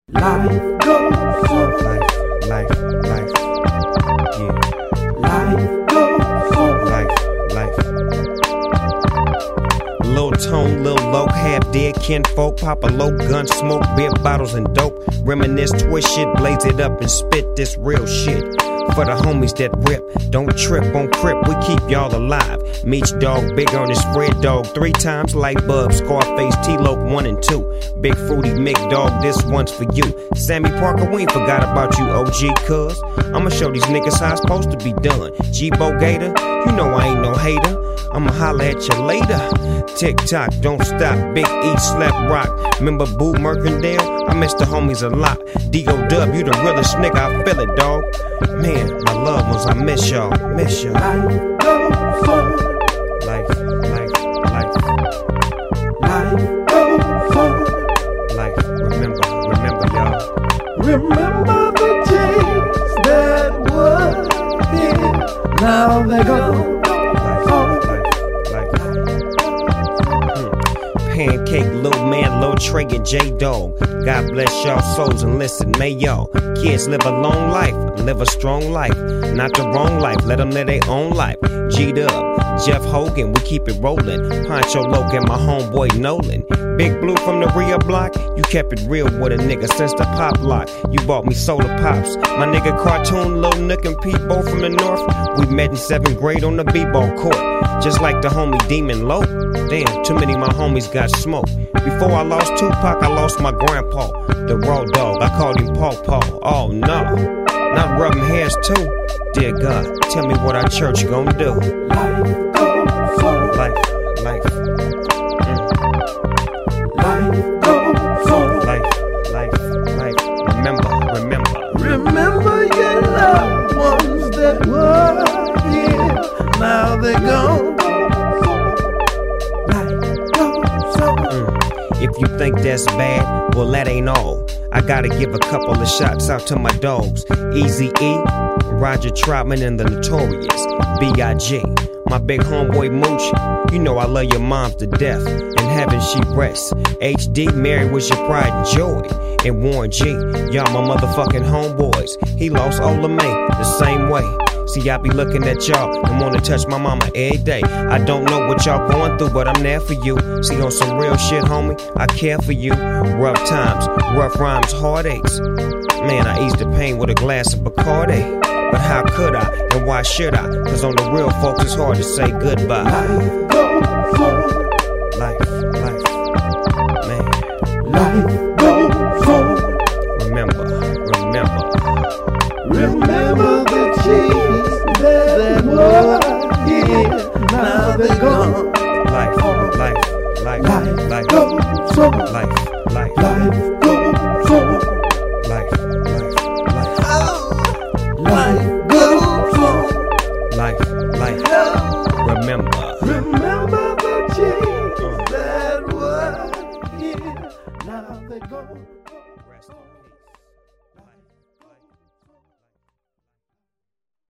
Life goes on. Life, yeah. Life goes on. Life. Low tone, lil low, half dead kinfolk, pop a low gun, smoke beer bottles and dope, reminisce, twist shit, blaze it up and spit this real shit. For the homies that rip, don't trip on crip, we keep y'all alive. Meech dog, big Ernest, Fred dog, 3 times light bulb, Scarface, T-Lope 1 and 2. Big fruity Mick dog, this one's for you. Sammy Parker, we ain't forgot about you, OG cuz. I'ma show these niggas how it's supposed to be done. G-Bo Gator, you know I ain't no hater. I'ma holla at you later. Tick-tock, don't stop, Big E, Slap Rock. Remember Boo Mercandale? I miss the homies a lot. D.O.W, you the realest nigga, I feel it, dog. Man, my loved ones, I miss y'all, miss y'all. Life goes on. Life. Life goes on. Life, remember y'all. Remember the days that were here. Now they're gone. Pancake, Lil Man, Lil Trey, and J-Dog. God bless y'all souls and listen, may y'all kids live a long life, live a strong life, not the wrong life, let them live their own life. G-Dub, Jeff Hogan, we keep it rolling. Poncho Loke and my homeboy Nolan. Big Blue from the rear block, you kept it real with a nigga since the pop lock. You bought me soda pops. My nigga Cartoon, Lil Nook and Pete, both from the north. We met in 7th grade on the b-ball court, just like the homie Demon Low. Damn, too many of my homies got smoked. Before I lost Tupac, I lost my grandpa, the raw dog. I called him Paw Paw. Oh no, not rubbing hairs too. Dear God, tell me what our church gon' do. Life goes on. Life. Life goes on. Life. Remember. Remember your loved ones that were here. Now they're gone. Life goes on. If you think that's bad, well that ain't all. I gotta give a couple of shots out to my dogs. Eazy-E, Roger Troutman and the Notorious, B.I.G. My big homeboy Mooch, you know I love your moms to death. In heaven she rests. HD, Mary was your pride and joy. And Warren G, y'all my motherfucking homeboys. He lost Ola May the same way. See, I be looking at y'all and wanna touch my mama every day. I don't know what y'all going through, but I'm there for you. See, on some real shit, homie, I care for you. Rough times, rough rhymes, heartaches. Man, I ease the pain with a glass of Bacardi. But how could I, and why should I? Cause on the real, folks, it's hard to say goodbye. Life goes on. Life, man. Life goes on. Remember. Remember the cheese that were here. Now they're gone. Life Life goes on. Life Life goes on. Life. Life goes on. Remember. Remember the cheese that were here. Now they're gone. Rest in peace.